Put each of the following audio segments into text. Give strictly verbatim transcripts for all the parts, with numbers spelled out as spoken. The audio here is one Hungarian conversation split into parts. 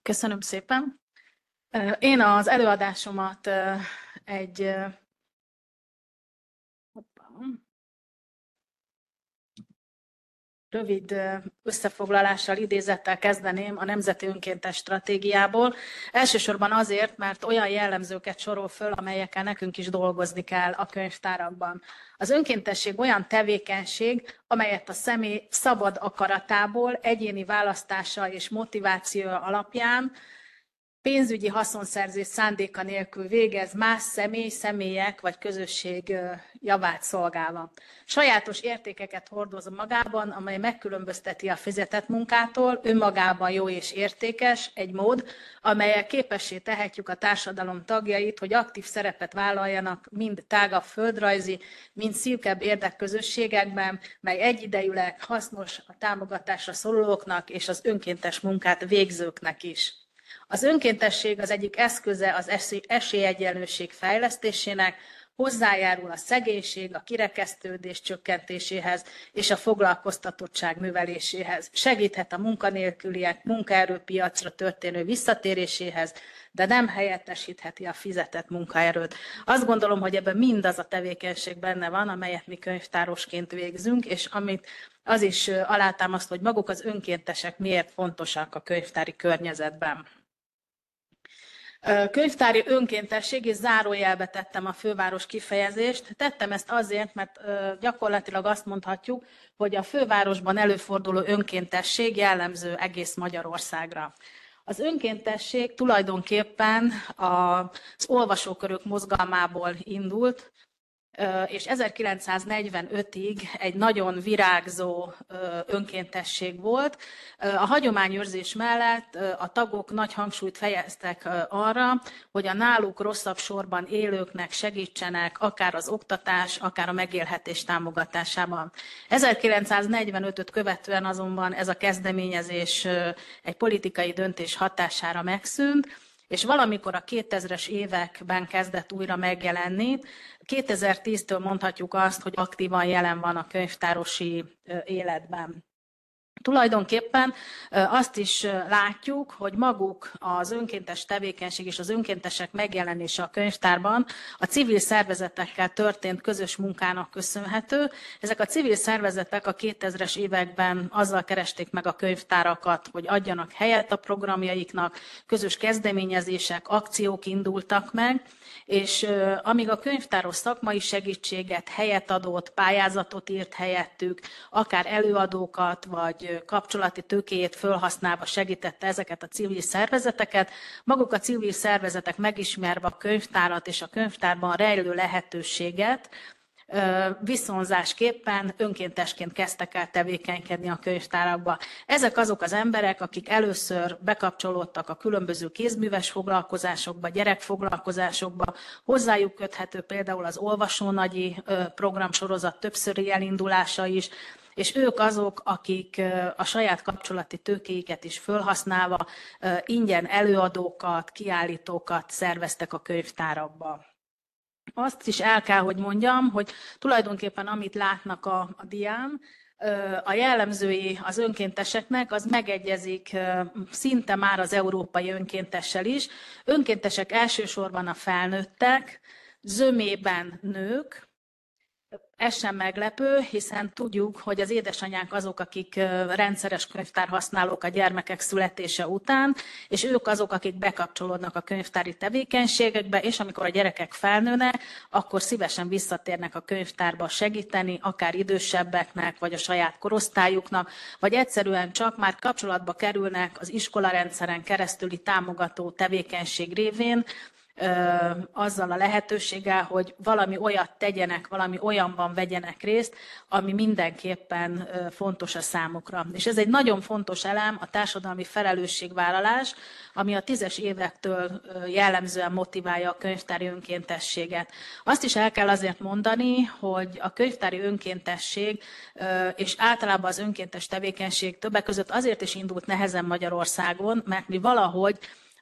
Köszönöm szépen. Én az előadásomat egy hoppá, rövid összefoglalással, idézettel kezdeném a Nemzeti Önkéntes Stratégiából. Elsősorban azért, mert olyan jellemzőket sorol föl, amelyekkel nekünk is dolgozni kell a könyvtárakban. Az önkéntesség olyan tevékenység, amelyet a személy szabad akaratából, egyéni választása és motivációja alapján pénzügyi haszonszerzés szándéka nélkül végez más személy, személyek vagy közösség javát szolgálva. Sajátos értékeket hordoz magában, amely megkülönbözteti a fizetett munkától, önmagában jó és értékes, egy mód, amelyel képessé tehetjük a társadalom tagjait, hogy aktív szerepet vállaljanak mind tágabb földrajzi, mind szűkebb érdekközösségekben, mely egyidejűleg hasznos a támogatásra szorulóknak és az önkéntes munkát végzőknek is. Az önkéntesség az egyik eszköze az esélyegyenlőség fejlesztésének, hozzájárul a szegénység, a kirekesztődés csökkentéséhez és a foglalkoztatottság növeléséhez. Segíthet a munkanélküliek munkaerőpiacra történő visszatéréséhez, de nem helyettesítheti a fizetett munkaerőt. Azt gondolom, hogy ebben mindaz a tevékenység benne van, amelyet mi könyvtárosként végzünk, és amit az is alátámaszt, hogy maguk az önkéntesek miért fontosak a könyvtári környezetben. Könyvtári önkéntesség, és zárójelbe tettem a főváros kifejezést. Tettem ezt azért, mert gyakorlatilag azt mondhatjuk, hogy a fővárosban előforduló önkéntesség jellemző egész Magyarországra. Az önkéntesség tulajdonképpen az olvasókörök mozgalmából indult, és ezerkilencszáznegyvenötig egy nagyon virágzó önkéntesség volt. A hagyományőrzés mellett a tagok nagy hangsúlyt fejeztek arra, hogy a náluk rosszabb sorban élőknek segítsenek, akár az oktatás, akár a megélhetés támogatásában. ezerkilencszáznegyvenötöt követően azonban ez a kezdeményezés egy politikai döntés hatására megszűnt, és valamikor a kétezres években kezdett újra megjelenni. kétezer-tíztől mondhatjuk azt, hogy aktívan jelen van a könyvtárosi életben. Tulajdonképpen azt is látjuk, hogy maguk az önkéntes tevékenység és az önkéntesek megjelenése a könyvtárban a civil szervezetekkel történt közös munkának köszönhető. Ezek a civil szervezetek a kétezres években azzal keresték meg a könyvtárakat, hogy adjanak helyet a programjaiknak, közös kezdeményezések, akciók indultak meg, és amíg a könyvtáros szakmai segítséget, helyet adott, pályázatot írt helyettük, akár előadókat, vagy kapcsolati tőkéjét fölhasználva segítette ezeket a civil szervezeteket, maguk a civil szervezetek megismerve a könyvtárat és a könyvtárban rejlő lehetőséget, viszonzásképpen önkéntesként kezdtek el tevékenykedni a könyvtárakba. Ezek azok az emberek, akik először bekapcsolódtak a különböző kézműves foglalkozásokba, gyerekfoglalkozásokba, hozzájuk köthető például az Olvasónagyi programsorozat többszöri elindulása is, és ők azok, akik a saját kapcsolati tőkéiket is fölhasználva ingyen előadókat, kiállítókat szerveztek a könyvtárakba. Azt is el kell, hogy mondjam, hogy tulajdonképpen amit látnak a, a dián, a jellemzői az önkénteseknek, az megegyezik szinte már az európai önkéntessel is. Önkéntesek elsősorban a felnőttek, zömében nők. Ez sem meglepő, hiszen tudjuk, hogy az édesanyák azok, akik rendszeres könyvtárhasználók a gyermekek születése után, és ők azok, akik bekapcsolódnak a könyvtári tevékenységekbe, és amikor a gyerekek felnőnek, akkor szívesen visszatérnek a könyvtárba segíteni, akár idősebbeknek, vagy a saját korosztályuknak, vagy egyszerűen csak már kapcsolatba kerülnek az iskolarendszeren keresztüli támogató tevékenység révén, azzal a lehetőséggel, hogy valami olyat tegyenek, valami olyanban vegyenek részt, ami mindenképpen fontos a számukra. És ez egy nagyon fontos elem, a társadalmi felelősségvállalás, ami a tízes évektől jellemzően motiválja a könyvtári önkéntességet. Azt is el kell azért mondani, hogy a könyvtári önkéntesség és általában az önkéntes tevékenység többek között azért is indult nehezen Magyarországon, mert mi valahogy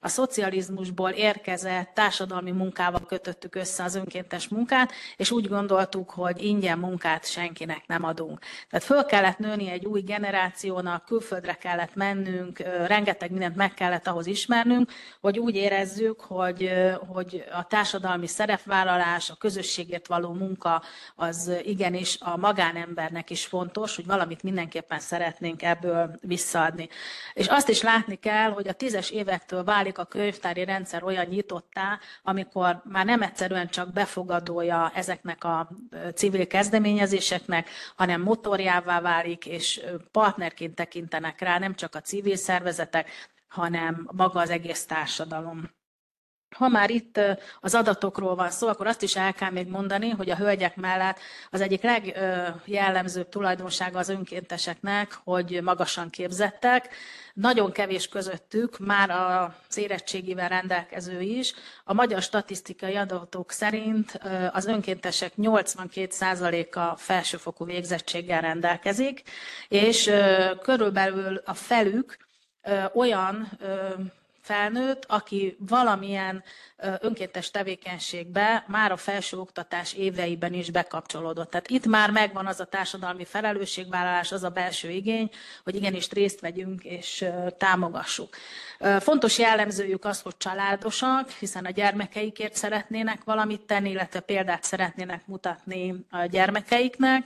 a szocializmusból érkezett társadalmi munkával kötöttük össze az önkéntes munkát, és úgy gondoltuk, hogy ingyen munkát senkinek nem adunk. Tehát föl kellett nőni egy új generációnak, külföldre kellett mennünk, rengeteg mindent meg kellett ahhoz ismernünk, hogy úgy érezzük, hogy, hogy a társadalmi szerepvállalás, a közösségért való munka az igenis a magánembernek is fontos, hogy valamit mindenképpen szeretnénk ebből visszaadni. És azt is látni kell, hogy a tízes évektől válik a könyvtári rendszer olyan nyitottá, amikor már nem egyszerűen csak befogadója ezeknek a civil kezdeményezéseknek, hanem motorjává válik, és partnerként tekintenek rá nem csak a civil szervezetek, hanem maga az egész társadalom. Ha már itt az adatokról van szó, akkor azt is el kell még mondani, hogy a hölgyek mellett az egyik legjellemzőbb tulajdonsága az önkénteseknek, hogy magasan képzettek. Nagyon kevés közöttük, már az érettségivel rendelkező is. A magyar statisztikai adatok szerint az önkéntesek nyolcvankét százaléka felsőfokú végzettséggel rendelkezik, és körülbelül a felük olyan felnőtt, aki valamilyen önkéntes tevékenységbe már a felsőoktatás éveiben is bekapcsolódott. Tehát itt már megvan az a társadalmi felelősségvállalás, az a belső igény, hogy igenis részt vegyünk és támogassuk. Fontos jellemzőjük az, hogy családosak, hiszen a gyermekeikért szeretnének valamit tenni, illetve példát szeretnének mutatni a gyermekeiknek.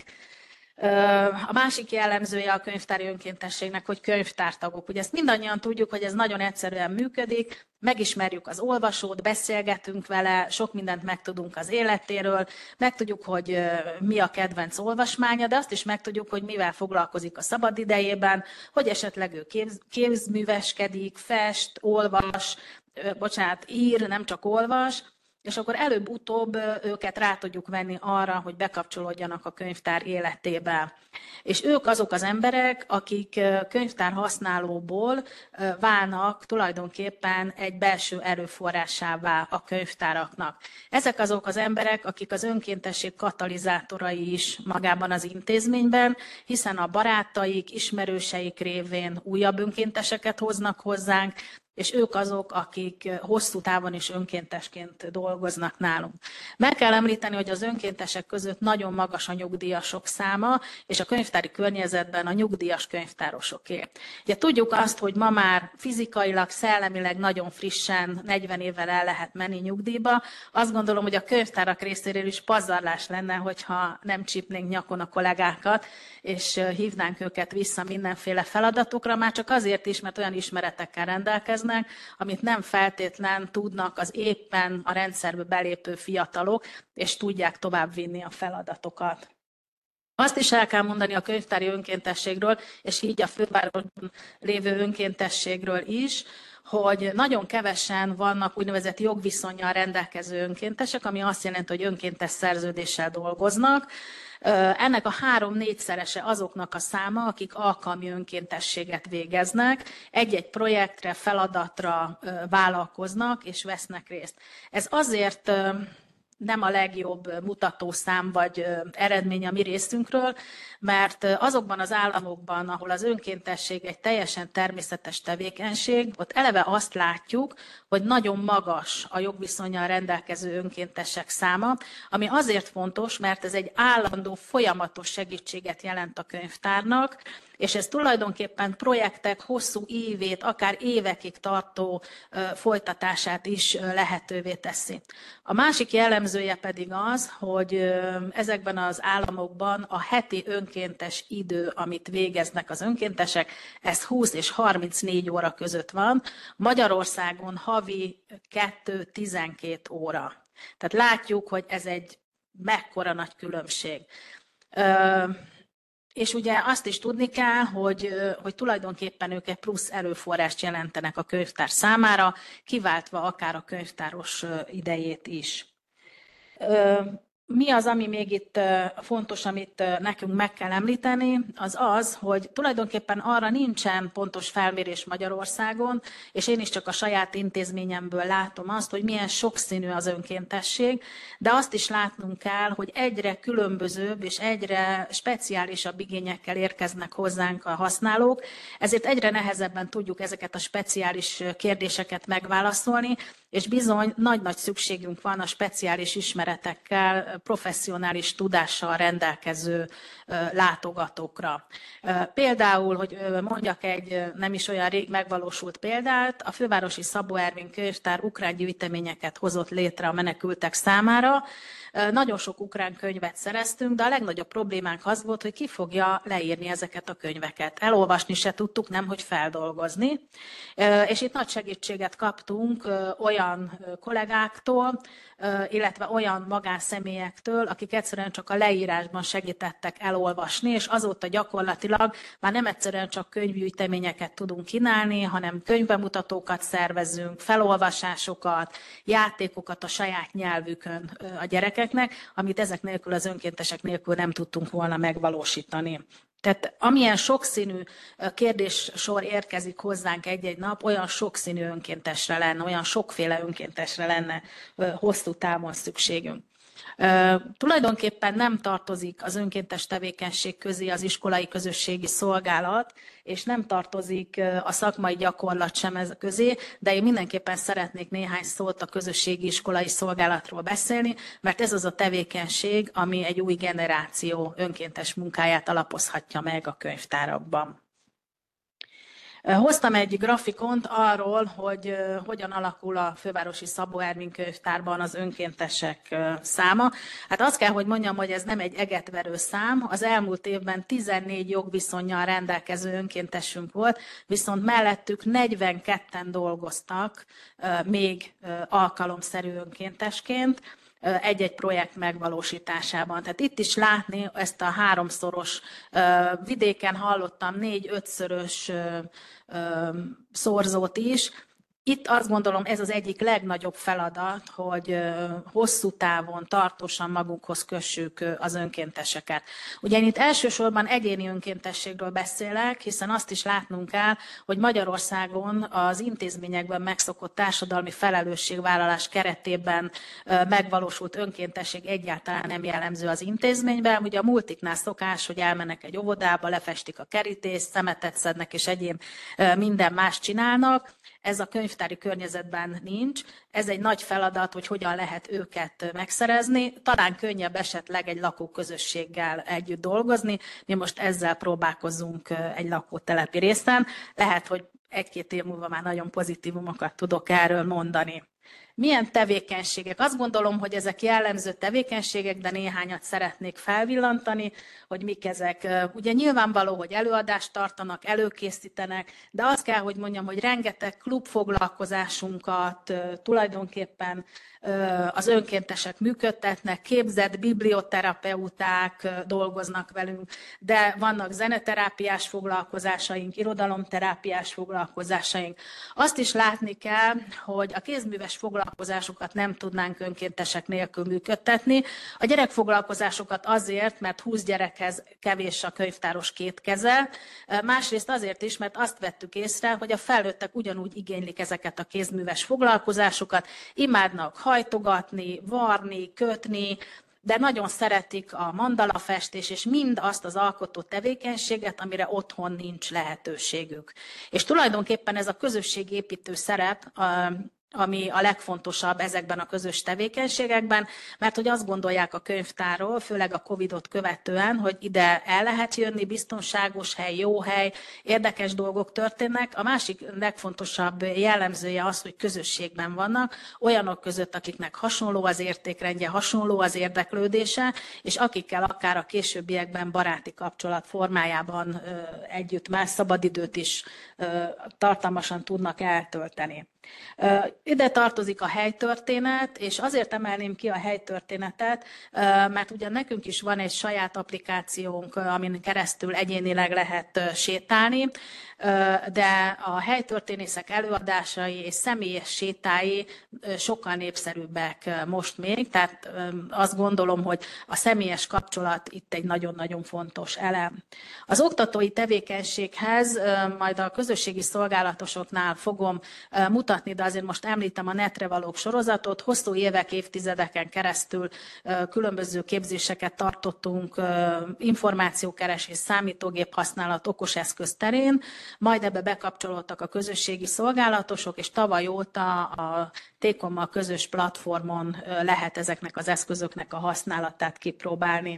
A másik jellemzője a könyvtári önkéntességnek, hogy könyvtártagok. Ugye ezt mindannyian tudjuk, hogy ez nagyon egyszerűen működik, megismerjük az olvasót, beszélgetünk vele, sok mindent megtudunk az életéről, megtudjuk, hogy mi a kedvenc olvasmánya, de azt is megtudjuk, hogy mivel foglalkozik a szabadidejében, hogy esetleg ő kéz, kézműveskedik, fest, olvas, bocsánat, ír, nem csak olvas, és akkor előbb-utóbb őket rá tudjuk venni arra, hogy bekapcsolódjanak a könyvtár életébe. És ők azok az emberek, akik könyvtár használóból válnak tulajdonképpen egy belső erőforrásává a könyvtáraknak. Ezek azok az emberek, akik az önkéntesség katalizátorai is magában az intézményben, hiszen a barátaik, ismerőseik révén újabb önkénteseket hoznak hozzánk, és ők azok, akik hosszú távon is önkéntesként dolgoznak nálunk. Meg kell említeni, hogy az önkéntesek között nagyon magas a nyugdíjasok száma, és a könyvtári környezetben a nyugdíjas könyvtárosoké. Ugye tudjuk azt, hogy ma már fizikailag, szellemileg nagyon frissen, negyven évvel el lehet menni nyugdíjba. Azt gondolom, hogy a könyvtárak részéről is pazarlás lenne, hogyha nem csípnénk nyakon a kollégákat, és hívnánk őket vissza mindenféle feladatokra, már csak azért is, mert olyan ismeretekkel rendelkeznek, amit nem feltétlen tudnak az éppen a rendszerbe belépő fiatalok, és tudják továbbvinni a feladatokat. Azt is el kell mondani a könyvtári önkéntességről, és így a fővárosban lévő önkéntességről is, hogy nagyon kevesen vannak úgynevezett jogviszonnyal rendelkező önkéntesek, ami azt jelenti, hogy önkéntes szerződéssel dolgoznak. Ennek a három-négyszerese azoknak a száma, akik alkalmi önkéntességet végeznek, egy-egy projektre, feladatra vállalkoznak és vesznek részt. Ez azért nem a legjobb mutatószám vagy eredmény a mi részünkről, mert azokban az államokban, ahol az önkéntesség egy teljesen természetes tevékenység, ott eleve azt látjuk, hogy nagyon magas a jogviszonnyal rendelkező önkéntesek száma, ami azért fontos, mert ez egy állandó, folyamatos segítséget jelent a könyvtárnak, és ez tulajdonképpen projektek hosszú évét, akár évekig tartó folytatását is lehetővé teszi. A másik jellemzője pedig az, hogy ezekben az államokban a heti önkéntes idő, amit végeznek az önkéntesek, ez húsz és harmincnégy óra között van. Magyarországon havi kettő-tizenkét óra. Tehát látjuk, hogy ez egy mekkora nagy különbség. És ugye azt is tudni kell, hogy, hogy tulajdonképpen ők egy plusz erőforrást jelentenek a könyvtár számára, kiváltva akár a könyvtáros idejét is. Mi az, ami még itt fontos, amit nekünk meg kell említeni, az az, hogy tulajdonképpen arra nincsen pontos felmérés Magyarországon, és én is csak a saját intézményemből látom azt, hogy milyen sokszínű az önkéntesség, de azt is látnunk kell, hogy egyre különbözőbb és egyre speciálisabb igényekkel érkeznek hozzánk a használók, ezért egyre nehezebben tudjuk ezeket a speciális kérdéseket megválaszolni, és bizony nagy-nagy szükségünk van a speciális ismeretekkel, professzionális tudással rendelkező látogatókra. Például, hogy mondjak egy nem is olyan rég megvalósult példát, a Fővárosi Szabó Ervin Könyvtár ukrán gyűjteményeket hozott létre a menekültek számára. Nagyon sok ukrán könyvet szereztünk, de a legnagyobb problémánk az volt, hogy ki fogja leírni ezeket a könyveket. Elolvasni se tudtuk, nem hogy feldolgozni. És itt nagy segítséget kaptunk olyan kollégáktól, illetve olyan magánszemélyektől, akik egyszerűen csak a leírásban segítettek elolvasni, és azóta gyakorlatilag már nem egyszerűen csak könyvgyűjteményeket tudunk kínálni, hanem könyvbemutatókat szervezünk, felolvasásokat, játékokat a saját nyelvükön a gyerekeknek, amit ezek nélkül, az önkéntesek nélkül nem tudtunk volna megvalósítani. Tehát amilyen sokszínű kérdéssor érkezik hozzánk egy-egy nap, olyan sokszínű önkéntesre lenne, olyan sokféle önkéntesre lenne hosszú távon szükségünk. Uh, tulajdonképpen nem tartozik az önkéntes tevékenység közé az iskolai közösségi szolgálat, és nem tartozik uh, a szakmai gyakorlat sem ez közé, de én mindenképpen szeretnék néhány szót a közösségi iskolai szolgálatról beszélni, mert ez az a tevékenység, ami egy új generáció önkéntes munkáját alapozhatja meg a könyvtárakban. Hoztam egy grafikont arról, hogy hogyan alakul a Fővárosi Szabó Ervin Könyvtárban az önkéntesek száma. Hát azt kell, hogy mondjam, hogy ez nem egy egetverő szám. Az elmúlt évben tizennégy jogviszonnyal rendelkező önkéntesünk volt, viszont mellettük negyvenketten dolgoztak még alkalomszerű önkéntesként egy-egy projekt megvalósításában. Tehát itt is látni ezt a háromszoros, vidéken hallottam négy-ötszörös szorzót is. Itt azt gondolom, ez az egyik legnagyobb feladat, hogy hosszú távon, tartósan magunkhoz kössük az önkénteseket. Ugye én itt elsősorban egyéni önkéntességről beszélek, hiszen azt is látnunk kell, hogy Magyarországon az intézményekben megszokott társadalmi felelősségvállalás keretében megvalósult önkéntesség egyáltalán nem jellemző az intézményben. Ugye a multiknál szokás, hogy elmennek egy óvodába, lefestik a kerítést, szemetet szednek és egyéb minden más csinálnak. Ez a könyvtári környezetben nincs. Ez egy nagy feladat, hogy hogyan lehet őket megszerezni. Talán könnyebb esetleg egy lakóközösséggel együtt dolgozni. Mi most ezzel próbálkozunk egy lakótelepi részen. Lehet, hogy egy-két év múlva már nagyon pozitívumokat tudok erről mondani. Milyen tevékenységek? Azt gondolom, hogy ezek jellemző tevékenységek, de néhányat szeretnék felvillantani, hogy mik ezek. Ugye nyilvánvaló, hogy előadást tartanak, előkészítenek, de azt kell, hogy mondjam, hogy rengeteg klubfoglalkozásunkat tulajdonképpen az önkéntesek működtetnek, képzett biblioterapeuták dolgoznak velünk, de vannak zeneterápiás foglalkozásaink, irodalomterápiás foglalkozásaink. Azt is látni kell, hogy a kézműves foglalkozásokat nem tudnánk önkéntesek nélkül működtetni. A gyerekfoglalkozásokat azért, mert húsz gyerekhez kevés a könyvtáros két keze, másrészt azért is, mert azt vettük észre, hogy a felnőttek ugyanúgy igénylik ezeket a kézműves foglalkozásokat, imádnak hajtogatni, varni, kötni, de nagyon szeretik a mandalafestés, és mind azt az alkotó tevékenységet, amire otthon nincs lehetőségük. És tulajdonképpen ez a közösségépítő szerep, ami a legfontosabb ezekben a közös tevékenységekben, mert hogy azt gondolják a könyvtárról, főleg a Covidot követően, hogy ide el lehet jönni, biztonságos hely, jó hely, érdekes dolgok történnek. A másik legfontosabb jellemzője az, hogy közösségben vannak, olyanok között, akiknek hasonló az értékrendje, hasonló az érdeklődése, és akikkel akár a későbbiekben baráti kapcsolat formájában együtt más szabadidőt is tartalmasan tudnak eltölteni. Ide tartozik a helytörténet, és azért emelném ki a helytörténetet, mert ugyan nekünk is van egy saját applikációnk, amin keresztül egyénileg lehet sétálni, de a helytörténészek előadásai és személyes sétái sokkal népszerűbbek most még, tehát azt gondolom, hogy a személyes kapcsolat itt egy nagyon-nagyon fontos elem. Az oktatói tevékenységhez majd a közösségi szolgálatosoknál fogom mutatni, de azért most említem a Netre valók sorozatot. Hosszú évek, évtizedeken keresztül különböző képzéseket tartottunk információkeresés, számítógép használat, okos eszköz terén, majd ebbe bekapcsolódtak a közösségi szolgálatosok, és tavaly óta a Tékommal közös platformon lehet ezeknek az eszközöknek a használatát kipróbálni.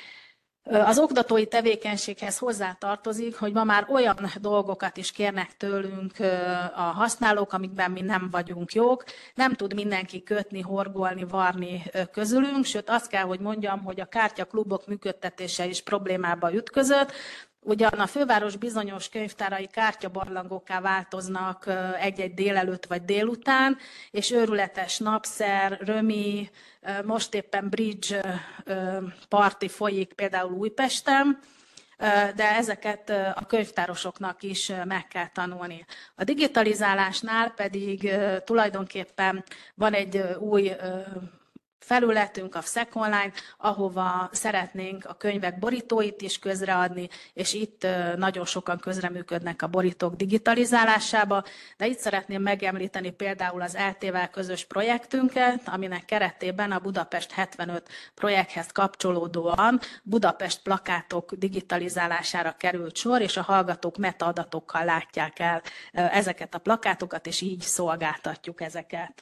Az oktatói tevékenységhez hozzátartozik, hogy ma már olyan dolgokat is kérnek tőlünk a használók, amikben mi nem vagyunk jók. Nem tud mindenki kötni, horgolni, varni közülünk, sőt azt kell, hogy mondjam, hogy a kártyaklubok működtetése is problémába ütközött. Ugyan a főváros bizonyos könyvtárai kártyabarlangokká változnak egy-egy délelőtt vagy délután, és őrületes napszer, römi, most éppen bridge parti folyik például Újpesten, de ezeket a könyvtárosoknak is meg kell tanulni. A digitalizálásnál pedig tulajdonképpen van egy új felületünk, a Szek Online, ahova szeretnénk a könyvek borítóit is közreadni, és itt nagyon sokan közreműködnek a borítók digitalizálásába, de itt szeretném megemlíteni például az é té vel közös projektünket, aminek keretében a Budapest hetvenöt projekthez kapcsolódóan Budapest plakátok digitalizálására került sor, és a hallgatók metaadatokkal látják el ezeket a plakátokat, és így szolgáltatjuk ezeket.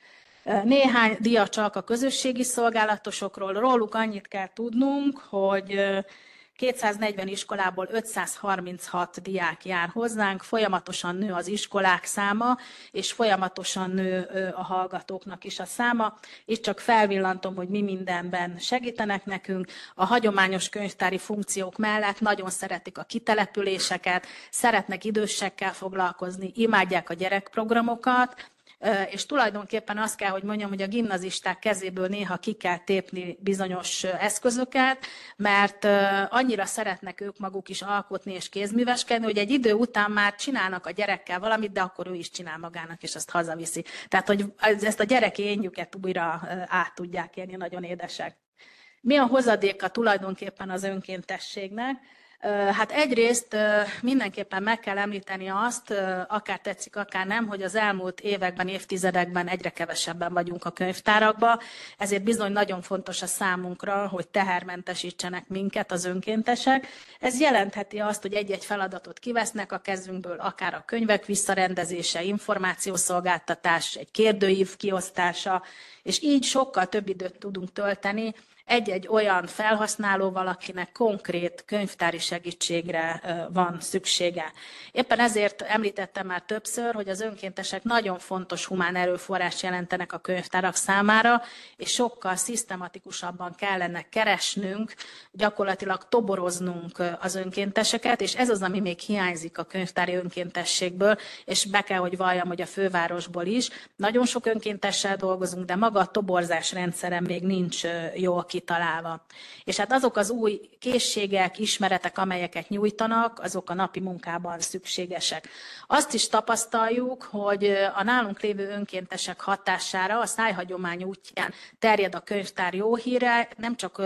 Néhány dia csak a közösségi szolgálatosokról. Róluk annyit kell tudnunk, hogy kétszáznegyven iskolából ötszázharminchat diák jár hozzánk, folyamatosan nő az iskolák száma, és folyamatosan nő a hallgatóknak is a száma. Itt csak felvillantom, hogy mi mindenben segítenek nekünk. A hagyományos könyvtári funkciók mellett nagyon szeretik a kitelepüléseket, szeretnek idősekkel foglalkozni, imádják a gyerekprogramokat, és tulajdonképpen azt kell, hogy mondjam, hogy a gimnazisták kezéből néha ki kell tépni bizonyos eszközöket, mert annyira szeretnek ők maguk is alkotni és kézműveskedni, hogy egy idő után már csinálnak a gyerekkel valamit, de akkor ő is csinál magának, és azt hazaviszi. Tehát, hogy ezt a gyereki énjüket újra át tudják élni, nagyon édesek. Mi a hozadéka tulajdonképpen az önkéntességnek? Hát egyrészt mindenképpen meg kell említeni azt, akár tetszik, akár nem, hogy az elmúlt években, évtizedekben egyre kevesebben vagyunk a könyvtárakban, ezért bizony nagyon fontos a számunkra, hogy tehermentesítsenek minket az önkéntesek. Ez jelentheti azt, hogy egy-egy feladatot kivesznek a kezünkből, akár a könyvek visszarendezése, információszolgáltatás, egy kérdőív kiosztása, és így sokkal több időt tudunk tölteni egy-egy olyan felhasználóval, akinek konkrét könyvtári segítségre van szüksége. Éppen ezért említettem már többször, hogy az önkéntesek nagyon fontos humán erőforrás jelentenek a könyvtárak számára, és sokkal szisztematikusabban kellene keresnünk, gyakorlatilag toboroznunk az önkénteseket, és ez az, ami még hiányzik a könyvtári önkéntességből, és be kell, hogy valljam, hogy a fővárosból is. Nagyon sok önkéntessel dolgozunk, de maga a toborzás rendszere még nincs jól kitalálva. És hát azok az új készségek, ismeretek, amelyeket nyújtanak, azok a napi munkában szükségesek. Azt is tapasztaljuk, hogy a nálunk lévő önkéntesek hatására a szájhagyomány útján terjed a könyvtár jó híre, nem csak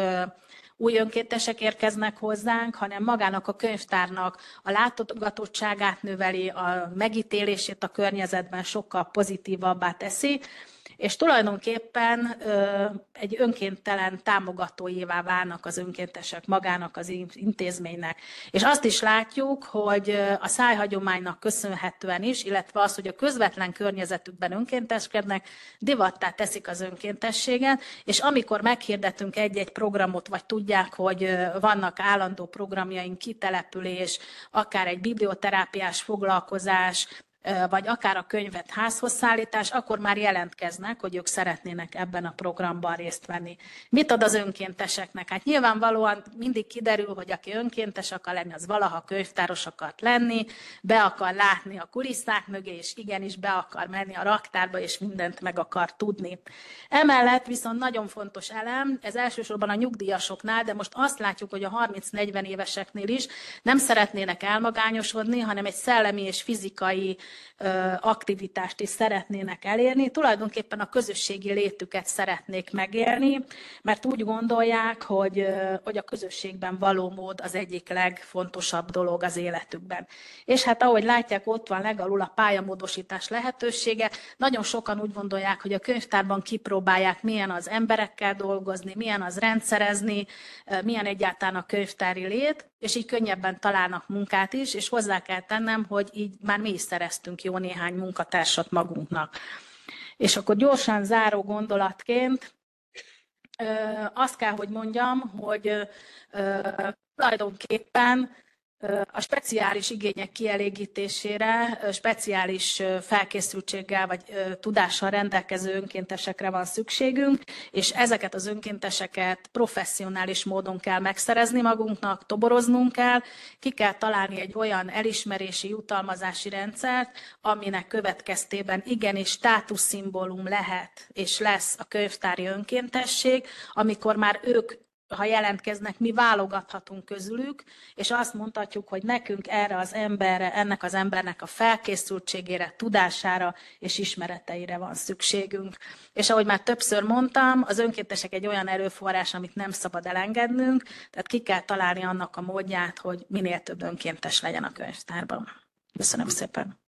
új önkéntesek érkeznek hozzánk, hanem magának a könyvtárnak a látogatottságát növeli, a megítélését a környezetben sokkal pozitívabbá teszi, és tulajdonképpen egy önkéntelen támogatóivá válnak az önkéntesek magának az intézménynek. És azt is látjuk, hogy a szájhagyománynak köszönhetően is, illetve az, hogy a közvetlen környezetükben önkénteskednek, divattá teszik az önkéntességet, és amikor meghirdetünk egy-egy programot, vagy tudják, hogy vannak állandó programjaink, kitelepülés, akár egy biblioterápiás foglalkozás, vagy akár a könyvet házhoz szállítás, akkor már jelentkeznek, hogy ők szeretnének ebben a programban részt venni. Mit ad az önkénteseknek? Hát nyilvánvalóan mindig kiderül, hogy aki önkéntes akar lenni, az valaha könyvtáros akart lenni, be akar látni a kulisszák mögé, és igenis be akar menni a raktárba, és mindent meg akar tudni. Emellett viszont nagyon fontos elem, ez elsősorban a nyugdíjasoknál, de most azt látjuk, hogy a harminc-negyven éveseknél is nem szeretnének elmagányosodni, hanem egy szellemi és fizikai ö, aktivitást is szeretnének elérni. Tulajdonképpen a közösségi létüket szeretnék megélni, mert úgy gondolják, hogy, ö, hogy a közösségben való mód az egyik legfontosabb dolog az életükben. És hát ahogy látják, ott van legalul a pályamódosítás lehetősége. Nagyon sokan úgy gondolják, hogy a könyvtárban kipróbálják, milyen az emberekkel dolgozni, milyen az rendszerezni, milyen egyáltalán a könyvtári lét, és így könnyebben találnak munkát is, és hozzá kell tennem, hogy így már mi is szereztünk jó néhány munkatársat magunknak. És akkor gyorsan záró gondolatként azt kell, hogy mondjam, hogy tulajdonképpen a speciális igények kielégítésére speciális felkészültséggel vagy tudással rendelkező önkéntesekre van szükségünk, és ezeket az önkénteseket professzionális módon kell megszerezni magunknak, toboroznunk kell, ki kell találni egy olyan elismerési, jutalmazási rendszert, aminek következtében igenis státuszszimbólum lehet és lesz a könyvtári önkéntesség, amikor már ők, ha jelentkeznek, mi válogathatunk közülük, és azt mondhatjuk, hogy nekünk erre az emberre, ennek az embernek a felkészültségére, tudására és ismereteire van szükségünk. És ahogy már többször mondtam, az önkéntesek egy olyan erőforrás, amit nem szabad elengednünk, tehát ki kell találni annak a módját, hogy minél több önkéntes legyen a könyvtárban. Köszönöm szépen!